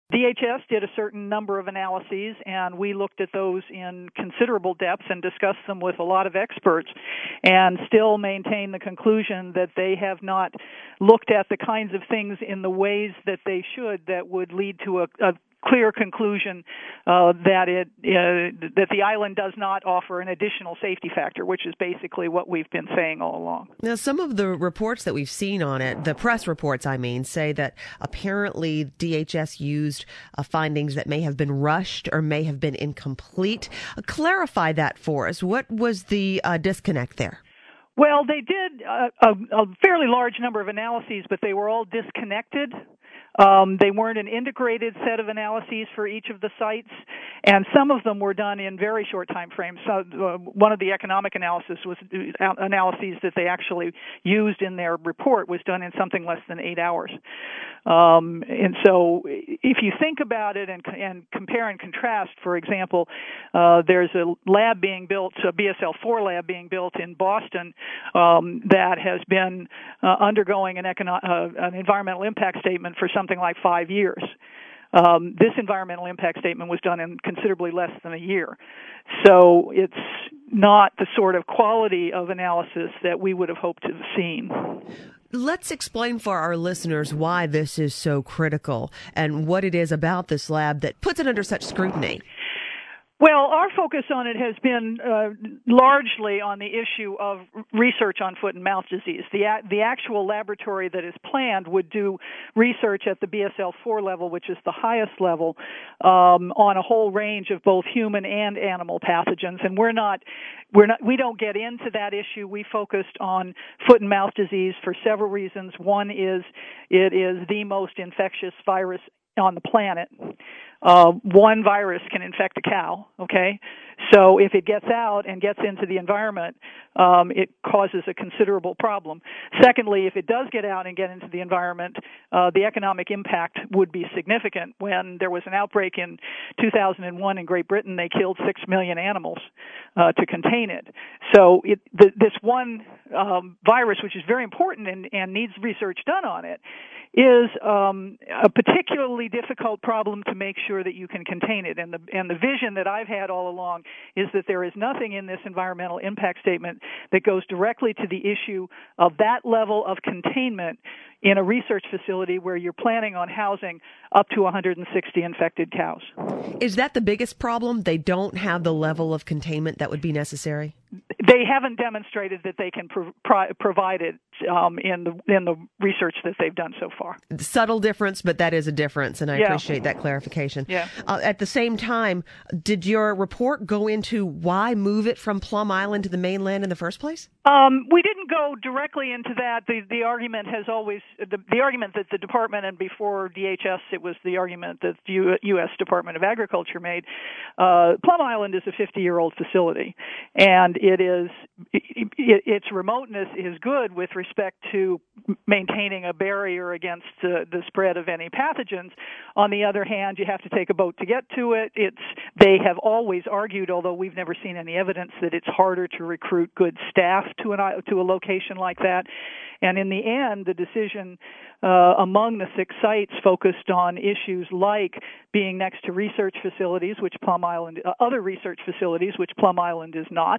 DHS did a certain number of analyses, and we looked at those in considerable depth and discussed them with a lot of experts, and still maintain the conclusion that they have not looked at the kinds of things in the ways that they should that would lead to a clear conclusion that the island does not offer an additional safety factor, which is basically what we've been saying all along. Now, some of the reports that we've seen on it, the press reports, say that apparently DHS used findings that may have been rushed or may have been incomplete. Clarify that for us. What was the disconnect there? Well, they did a fairly large number of analyses, but they were all disconnected. They weren't an integrated set of analyses for each of the sites, and some of them were done in very short time frames. So, one of the economic analyses that they actually used in their report was done in something less than 8 hours. And so, if you think about it and compare and contrast, for example, there's a lab being built, a BSL-4 lab being built in Boston that has been undergoing an environmental impact statement for something like 5 years. This environmental impact statement was done in considerably less than a year. So it's not the sort of quality of analysis that we would have hoped to have seen. Let's explain for our listeners why this is so critical and what it is about this lab that puts it under such scrutiny. Well, our focus on it has been largely on the issue of research on foot and mouth disease. The actual laboratory that is planned would do research at the BSL-4 level, which is the highest level, on a whole range of both human and animal pathogens. And we don't get into that issue. We focused on foot and mouth disease for several reasons. One is it is the most infectious virus on the planet. One virus can infect a cow, okay? So if it gets out and gets into the environment, it causes a considerable problem. Secondly, if it does get out and get into the environment, the economic impact would be significant. When there was an outbreak in 2001 in Great Britain, they killed 6 million animals to contain it. So this one virus, which is very important and needs research done on it, is a particularly difficult problem to make sure that you can contain it. And the vision that I've had all along is that there is nothing in this environmental impact statement that goes directly to the issue of that level of containment in a research facility where you're planning on housing up to 160 infected cows. Is that the biggest problem? They don't have the level of containment that would be necessary? They haven't demonstrated that they can provide it in the research that they've done so far. Subtle difference, but that is a difference, and I appreciate that clarification. Yeah. At the same time, did your report go into why move it from Plum Island to the mainland in the first place? We didn't go directly into that. The argument has always the argument that the department, and before DHS, it was the argument that the U.S. Department of Agriculture made. Plum Island is a 50-year-old facility, and its remoteness is good with respect to maintaining a barrier against the spread of any pathogens. On the other hand, you have to take a boat to get to it. They have always argued, although we've never seen any evidence, that it's harder to recruit good staff to a location like that. And in the end, the decision among the 6 sites focused on issues like being next to research facilities, which Plum Island, other research facilities, which Plum Island is not,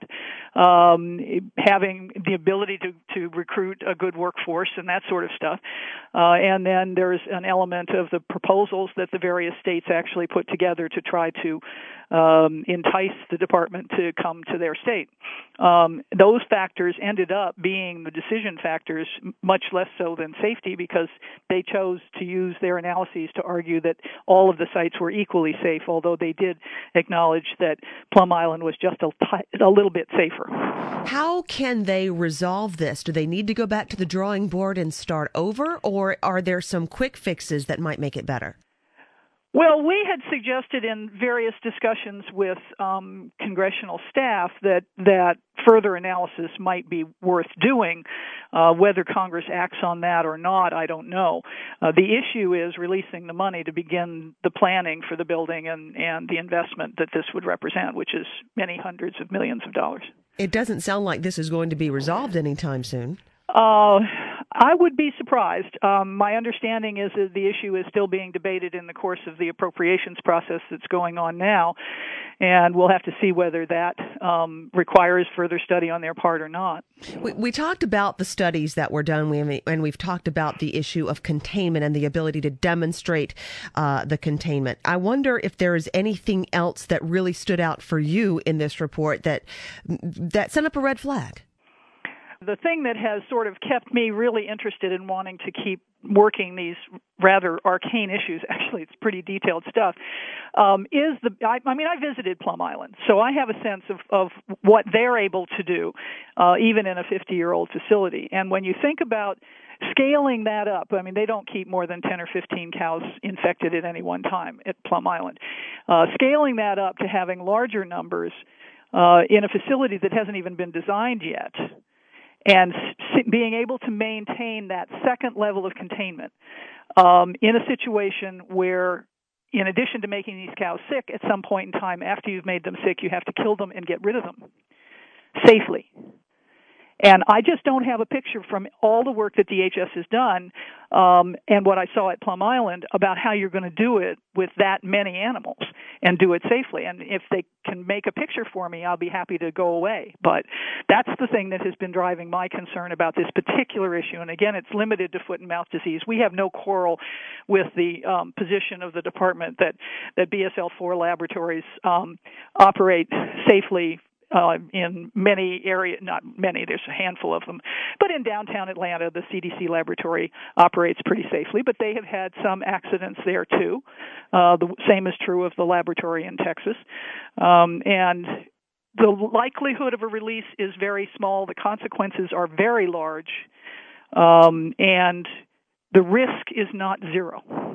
having the ability to recruit a good workforce and that sort of stuff. And then there's an element of the proposals that the various states actually put together to try to entice the department to come to their state. Those factors ended up being the decision factors, much less so than safety, because they chose to use their analyses to argue that all of the sites were equally safe, although they did acknowledge that Plum Island was just a little bit safer. How can they resolve this? Do they need to go back to the drawing board and start over, or are there some quick fixes that might make it better? Well, we had suggested in various discussions with congressional staff that further analysis might be worth doing. Whether Congress acts on that or not, I don't know. The issue is releasing the money to begin the planning for the building and the investment that this would represent, which is many hundreds of millions of dollars. It doesn't sound like this is going to be resolved anytime soon. I would be surprised. My understanding is that the issue is still being debated in the course of the appropriations process that's going on now, and we'll have to see whether that requires further study on their part or not. We talked about the studies that were done, and we've talked about the issue of containment and the ability to demonstrate the containment. I wonder if there is anything else that really stood out for you in this report that sent up a red flag. The thing that has sort of kept me really interested in wanting to keep working these rather arcane issues, actually it's pretty detailed stuff, is I visited Plum Island, so I have a sense of what they're able to do, even in a 50-year-old facility. And when you think about scaling that up, I mean, they don't keep more than 10 or 15 cows infected at any one time at Plum Island. Scaling that up to having larger numbers in a facility that hasn't even been designed yet, and being able to maintain that second level of containment in a situation where, in addition to making these cows sick, at some point in time after you've made them sick, you have to kill them and get rid of them safely. And I just don't have a picture from all the work that DHS has done and what I saw at Plum Island about how you're going to do it with that many animals and do it safely. And if they can make a picture for me, I'll be happy to go away. But that's the thing that has been driving my concern about this particular issue. And again, it's limited to foot and mouth disease. We have no quarrel with the position of the department that BSL-4 laboratories operate safely in many areas, not many, there's a handful of them, but in downtown Atlanta, the CDC laboratory operates pretty safely, but they have had some accidents there too. The same is true of the laboratory in Texas. And the likelihood of a release is very small. The consequences are very large, and the risk is not zero.